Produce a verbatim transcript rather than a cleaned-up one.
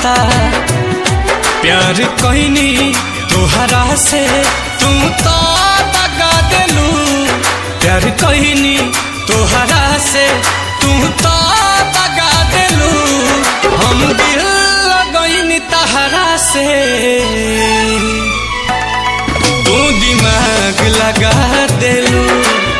पता प्यार कहनी तोहरा से तू तो दगा देलू प्यार कहनी तोहरा से तू तो दगा देलू हम दिल लगनी तहरा से तू दिमाग लगा देलू।